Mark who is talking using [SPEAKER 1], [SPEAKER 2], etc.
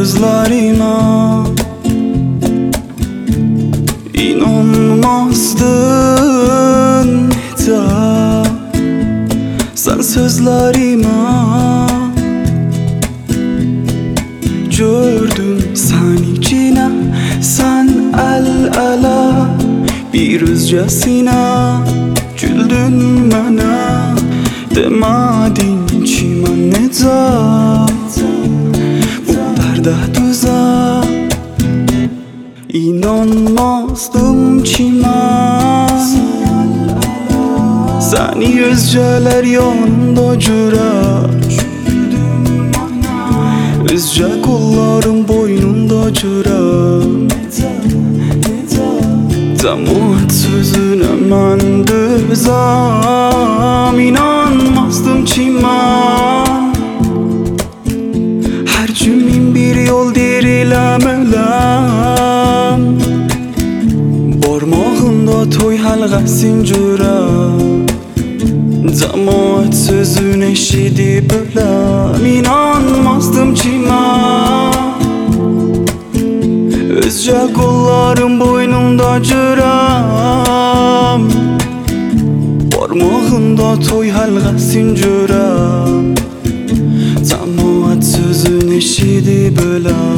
[SPEAKER 1] sözlerime İnanmazdın da sen sözlerime. Gördüm sen içine, sen el ele bir özcesine güldün bana. Demedin ki ben necət bu dərdə düzə. İnanmazdım ki mən səni özcələr yanında görər, özcə qollarım boynunda görər. Cəmaət sözünə mən dözəm. İnanmazdım ki mən hər gün bir yol deyirəm öləm. Barmağında toy həlqəsin görəm. Cəmaət sözünü eşidib öləm. İnanmazdım ki mən özcə qollarım boynumda görəm. Barmağında toy həlqəsin görəm. Cəmaət sözünü eşidib öləm.